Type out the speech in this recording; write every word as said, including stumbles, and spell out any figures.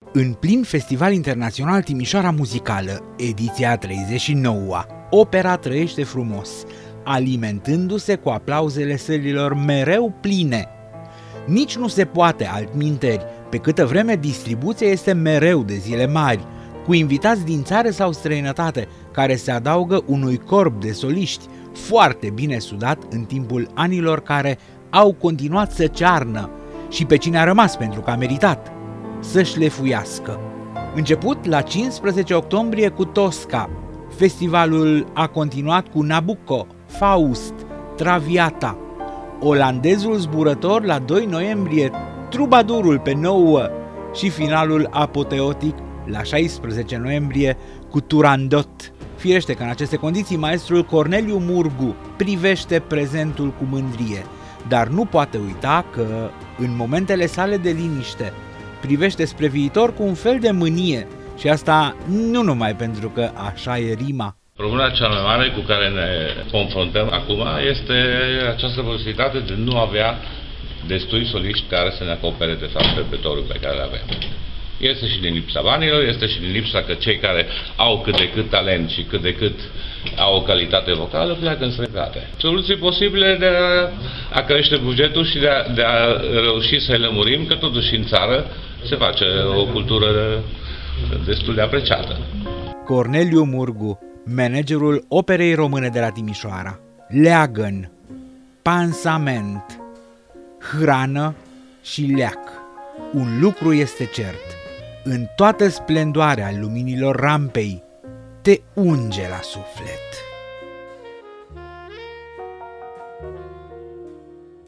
În plin Festival Internațional Timișoara Muzicală, ediția treizeci și nouă, opera trăiește frumos, alimentându-se cu aplauzele sălilor mereu pline. Nici nu se poate altminteri, pe câtă vreme distribuția este mereu de zile mari, cu invitați din țară sau străinătate, care se adaugă unui corp de soliști foarte bine sudat în timpul anilor care au continuat să cearnă și pe cine a rămas pentru că a meritat să șlefuiască. Început la cincisprezece octombrie cu Tosca, festivalul a continuat cu Nabucco, Faust, Traviata, Olandezul zburător la doi noiembrie, Trubadurul pe nouă și finalul apoteotic la șaisprezece noiembrie cu Turandot. Firește că în aceste condiții maestrul Corneliu Murgu privește prezentul cu mândrie, dar nu poate uita că, în momentele sale de liniște, privește spre viitor cu un fel de mânie și asta nu numai pentru că așa e rima. Problema cea mai mare cu care ne confruntăm acum este această posibilitate de nu avea destui soliști care să ne acopere de fapt repertoriul pe care îl avem. Este și din lipsa banilor, este și din lipsa că cei care au cât de cât talent și cât de cât au o calitate vocală pleacă în străinătate. Soluții posibile de a, a crește bugetul și de a, de a reuși să-i lămurim că totuși în țară se face o cultură destul de apreciată. Corneliu Murgu, managerul Operei Române de la Timișoara. Leagăn, pansament, hrană și leac. Un lucru este cert. În toată splendoarea luminilor rampei, te unge la suflet.